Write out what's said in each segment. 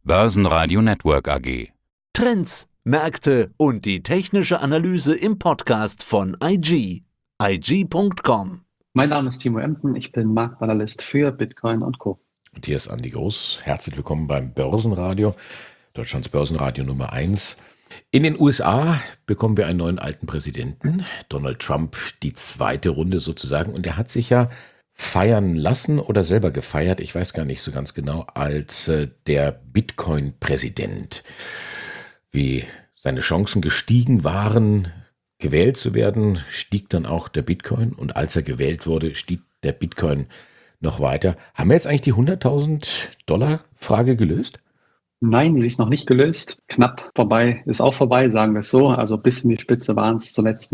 Börsenradio Network AG. Trends, Märkte und die technische Analyse im Podcast von IG. IG.com. Mein Name ist Timo Emden, ich bin Marktanalyst für Bitcoin und Co. Und hier ist Andi Groß. Herzlich willkommen beim Börsenradio, Deutschlands Börsenradio Nummer 1. In den USA bekommen wir einen neuen alten Präsidenten, Donald Trump, die zweite Runde sozusagen. Und er hat sich ja feiern lassen oder selber gefeiert, ich weiß gar nicht so ganz genau, als der Bitcoin-Präsident. Wie seine Chancen gestiegen waren, gewählt zu werden, stieg dann auch der Bitcoin. Und als er gewählt wurde, stieg der Bitcoin noch weiter. Haben wir jetzt eigentlich die $100.000-Frage gelöst? Nein, sie ist noch nicht gelöst. Knapp vorbei ist auch vorbei, sagen wir es so. Also bis in die Spitze waren es zuletzt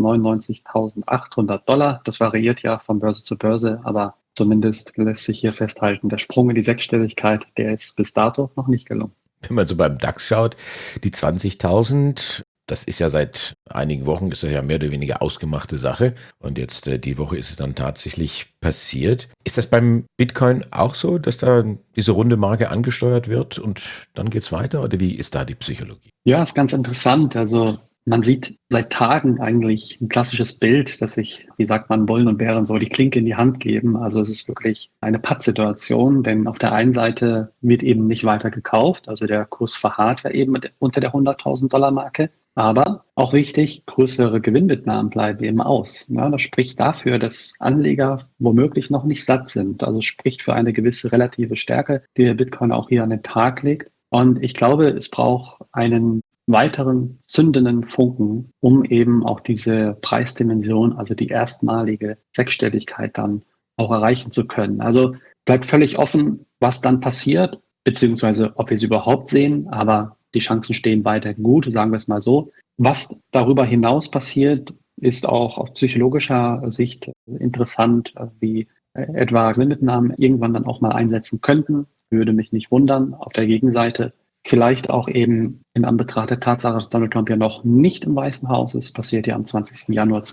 $99.800. Das variiert ja von Börse zu Börse, aber zumindest lässt sich hier festhalten, der Sprung in die Sechsstelligkeit, der ist bis dato noch nicht gelungen. Wenn man so beim DAX schaut, die 20.000, das ist ja seit einigen Wochen, ist ja mehr oder weniger ausgemachte Sache. Und jetzt die Woche ist es dann tatsächlich passiert. Ist das beim Bitcoin auch so, dass da diese runde Marke angesteuert wird und dann geht's weiter? Oder wie ist da die Psychologie? Ja, ist ganz interessant. Also man sieht seit Tagen eigentlich ein klassisches Bild, dass sich, wie sagt man, Bullen und Bären so die Klinke in die Hand geben. Also es ist wirklich eine Pattsituation, denn auf der einen Seite wird eben nicht weiter gekauft. Also der Kurs verharrt ja eben unter der $100.000-Marke. Aber auch wichtig, größere Gewinnmitnahmen bleiben eben aus. Ja, das spricht dafür, dass Anleger womöglich noch nicht satt sind. Also spricht für eine gewisse relative Stärke, die der Bitcoin auch hier an den Tag legt. Und ich glaube, es braucht einen weiteren zündenden Funken, um eben auch diese Preisdimension, also die erstmalige Sechsstelligkeit dann auch erreichen zu können. Also bleibt völlig offen, was dann passiert, beziehungsweise ob wir sie überhaupt sehen, aber die Chancen stehen weiter gut, sagen wir es mal so. Was darüber hinaus passiert, ist auch aus psychologischer Sicht interessant, wie etwa Gewinnmitnahmen irgendwann dann auch mal einsetzen könnten. Würde mich nicht wundern. Auf der Gegenseite vielleicht auch eben in Anbetracht der Tatsache, dass Donald Trump ja noch nicht im Weißen Haus ist, passiert ja am 20. Januar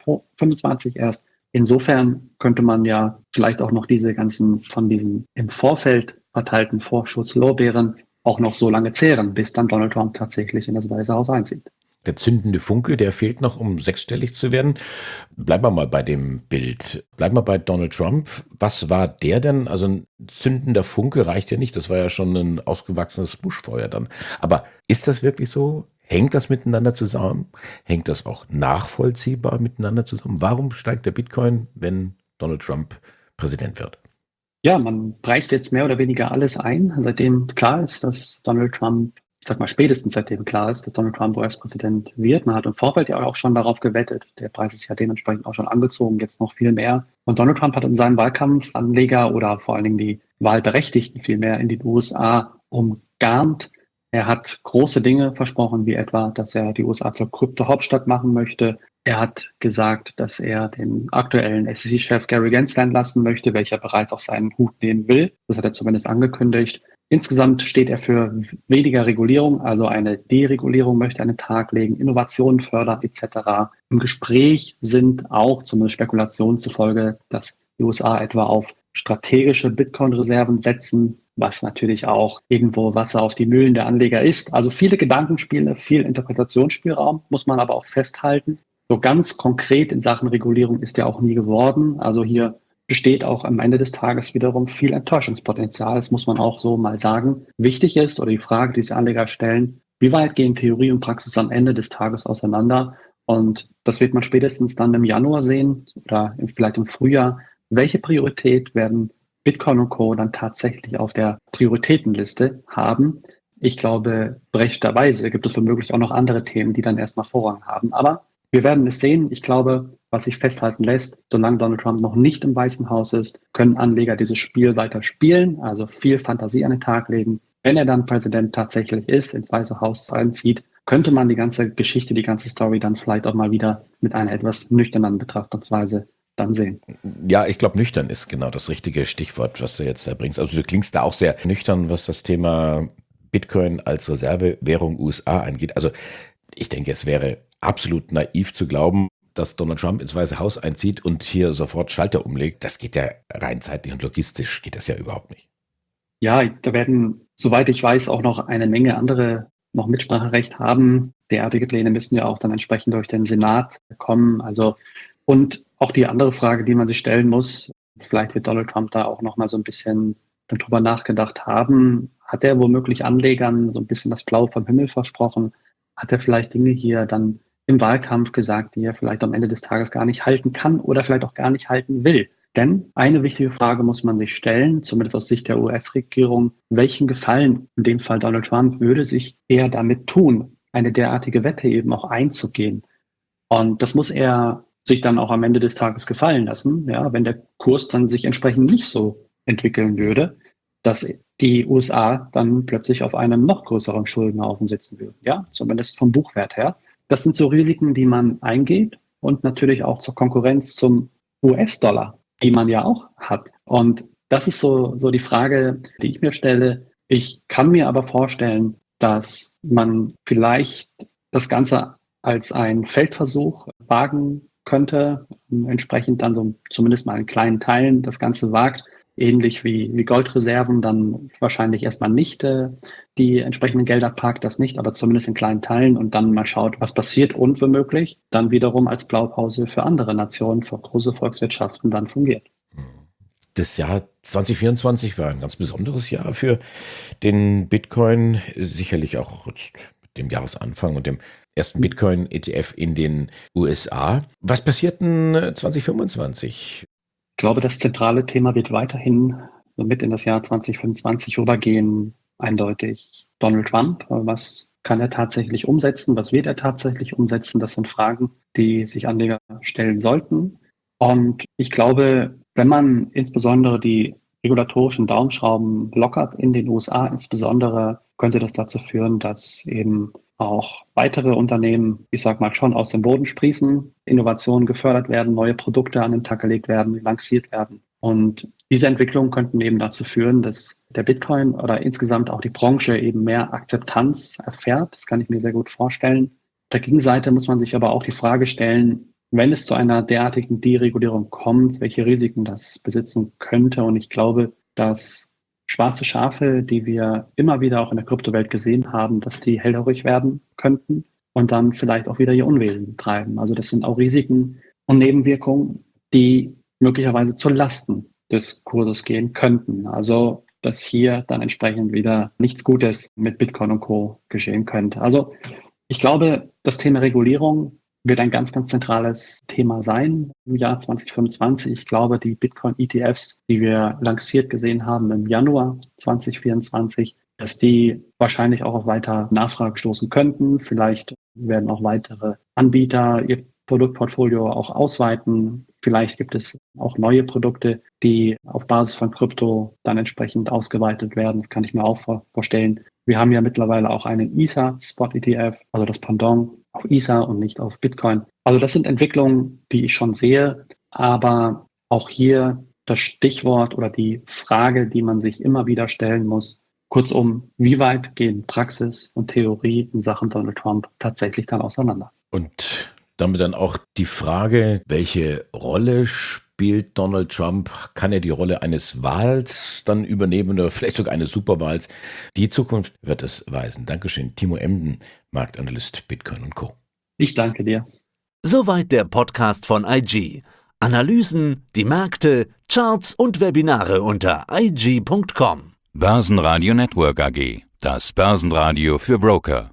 2025 erst. Insofern könnte man ja vielleicht auch noch diese ganzen von diesen im Vorfeld verteilten Vorschusslorbeeren auch noch so lange zehren, bis dann Donald Trump tatsächlich in das Weiße Haus einzieht. Der zündende Funke, der fehlt noch, um sechsstellig zu werden. Bleiben wir mal bei dem Bild. Bleiben wir bei Donald Trump. Was war der denn? Also ein zündender Funke reicht ja nicht. Das war ja schon ein ausgewachsenes Buschfeuer dann. Aber ist das wirklich so? Hängt das miteinander zusammen? Hängt das auch nachvollziehbar miteinander zusammen? Warum steigt der Bitcoin, wenn Donald Trump Präsident wird? Ja, man preist jetzt mehr oder weniger alles ein, seitdem klar ist, dass Donald Trump, ich sag mal spätestens seitdem klar ist, dass Donald Trump US-Präsident wird. Man hat im Vorfeld ja auch schon darauf gewettet. Der Preis ist ja dementsprechend auch schon angezogen, jetzt noch viel mehr. Und Donald Trump hat in seinem Wahlkampf Anleger oder vor allen Dingen die Wahlberechtigten vielmehr in den USA umgarnt. Er hat große Dinge versprochen, wie etwa, dass er die USA zur Krypto-Hauptstadt machen möchte. Er hat gesagt, dass er den aktuellen SEC-Chef Gary Gensler entlassen möchte, welcher bereits auch seinen Hut nehmen will. Das hat er zumindest angekündigt. Insgesamt steht er für weniger Regulierung, also eine Deregulierung möchte er an den Tag legen, Innovationen fördern etc. Im Gespräch sind auch, zumindest Spekulationen zufolge, dass die USA etwa auf strategische Bitcoin-Reserven setzen, was natürlich auch irgendwo Wasser auf die Mühlen der Anleger ist. Also viele Gedankenspiele, viel Interpretationsspielraum, muss man aber auch festhalten. So ganz konkret in Sachen Regulierung ist ja auch nie geworden. Also hier besteht auch am Ende des Tages wiederum viel Enttäuschungspotenzial. Das muss man auch so mal sagen. Wichtig ist, oder die Frage, die sich Anleger stellen, wie weit gehen Theorie und Praxis am Ende des Tages auseinander? Und das wird man spätestens dann im Januar sehen oder vielleicht im Frühjahr. Welche Priorität werden Bitcoin und Co. dann tatsächlich auf der Prioritätenliste haben? Ich glaube, berechtigterweise gibt es womöglich auch noch andere Themen, die dann erstmal Vorrang haben. Aber wir werden es sehen. Ich glaube, was sich festhalten lässt, solange Donald Trump noch nicht im Weißen Haus ist, können Anleger dieses Spiel weiter spielen, also viel Fantasie an den Tag legen. Wenn er dann Präsident tatsächlich ist, ins Weiße Haus einzieht, könnte man die ganze Geschichte, die ganze Story dann vielleicht auch mal wieder mit einer etwas nüchternen Betrachtungsweise dann sehen. Ja, ich glaube, nüchtern ist genau das richtige Stichwort, was du jetzt da bringst. Also du klingst da auch sehr nüchtern, was das Thema Bitcoin als Reservewährung USA angeht. Also ich denke, es wäre absolut naiv zu glauben, dass Donald Trump ins Weiße Haus einzieht und hier sofort Schalter umlegt. Das geht ja rein zeitlich und logistisch geht das ja überhaupt nicht. Ja, da werden soweit ich weiß, auch noch eine Menge andere noch Mitspracherecht haben. Derartige Pläne müssen ja auch dann entsprechend durch den Senat kommen. Also, und auch die andere Frage, die man sich stellen muss, vielleicht wird Donald Trump da auch noch mal so ein bisschen drüber nachgedacht haben. Hat er womöglich Anlegern so ein bisschen das Blaue vom Himmel versprochen? Hat er vielleicht Dinge hier dann im Wahlkampf gesagt, die er vielleicht am Ende des Tages gar nicht halten kann oder vielleicht auch gar nicht halten will? Denn eine wichtige Frage muss man sich stellen, zumindest aus Sicht der US-Regierung: Welchen Gefallen, in dem Fall Donald Trump, würde sich er damit tun, eine derartige Wette eben auch einzugehen? Und das muss er sich dann auch am Ende des Tages gefallen lassen, ja, wenn der Kurs dann sich entsprechend nicht so entwickeln würde, dass die USA dann plötzlich auf einem noch größeren Schuldenhaufen sitzen würden, ja, zumindest vom Buchwert her. Das sind so Risiken, die man eingeht, und natürlich auch zur Konkurrenz zum US-Dollar, die man ja auch hat. Und das ist so die Frage, die ich mir stelle. Ich kann mir aber vorstellen, dass man vielleicht das Ganze als einen Feldversuch wagen könnte, entsprechend dann so zumindest mal in kleinen Teilen das Ganze wagt, ähnlich wie Goldreserven, dann wahrscheinlich erstmal nicht die entsprechenden Gelder parkt, das nicht, aber zumindest in kleinen Teilen, und dann mal schaut, was passiert, und womöglich dann wiederum als Blaupause für andere Nationen, für große Volkswirtschaften dann fungiert. Das Jahr 2024 war ein ganz besonderes Jahr für den Bitcoin, sicherlich auch jetzt mit dem Jahresanfang und dem ersten Bitcoin-ETF in den USA. Was passiert denn 2025? Ich glaube, das zentrale Thema wird weiterhin mit in das Jahr 2025 rübergehen, eindeutig Donald Trump. Was kann er tatsächlich umsetzen? Was wird er tatsächlich umsetzen? Das sind Fragen, die sich Anleger stellen sollten. Und ich glaube, wenn man insbesondere die regulatorischen Daumenschrauben lockert in den USA, insbesondere könnte das dazu führen, dass eben auch weitere Unternehmen, ich sag mal, schon aus dem Boden sprießen, Innovationen gefördert werden, neue Produkte an den Tag gelegt werden, lanciert werden. Und diese Entwicklungen könnten eben dazu führen, dass der Bitcoin oder insgesamt auch die Branche eben mehr Akzeptanz erfährt. Das kann ich mir sehr gut vorstellen. Auf der Gegenseite muss man sich aber auch die Frage stellen, wenn es zu einer derartigen Deregulierung kommt, welche Risiken das besitzen könnte. Und ich glaube, dass schwarze Schafe, die wir immer wieder auch in der Kryptowelt gesehen haben, dass die hellhörig werden könnten und dann vielleicht auch wieder ihr Unwesen treiben. Also das sind auch Risiken und Nebenwirkungen, die möglicherweise zu Lasten des Kurses gehen könnten. Also dass hier dann entsprechend wieder nichts Gutes mit Bitcoin und Co. geschehen könnte. Also ich glaube, das Thema Regulierung wird ein ganz, ganz zentrales Thema sein im Jahr 2025. Ich glaube, die Bitcoin-ETFs, die wir lanciert gesehen haben im Januar 2024, dass die wahrscheinlich auch auf weiter Nachfrage stoßen könnten. Vielleicht werden auch weitere Anbieter ihr Produktportfolio auch ausweiten. Vielleicht gibt es auch neue Produkte, die auf Basis von Krypto dann entsprechend ausgeweitet werden. Das kann ich mir auch vorstellen. Wir haben ja mittlerweile auch einen Ether-Spot-ETF, also das Pendant auf Ether und nicht auf Bitcoin. Also das sind Entwicklungen, die ich schon sehe, aber auch hier das Stichwort oder die Frage, die man sich immer wieder stellen muss: Kurzum, wie weit gehen Praxis und Theorie in Sachen Donald Trump tatsächlich dann auseinander? Und damit dann auch die Frage, welche Rolle spielt Donald Trump? Kann er die Rolle eines Wahls dann übernehmen oder vielleicht sogar eines Superwahls? Die Zukunft wird es weisen. Dankeschön, Timo Emden, Marktanalyst Bitcoin und Co. Ich danke dir. Soweit der Podcast von IG. Analysen, die Märkte, Charts und Webinare unter IG.com. Börsenradio Network AG. Das Börsenradio für Broker.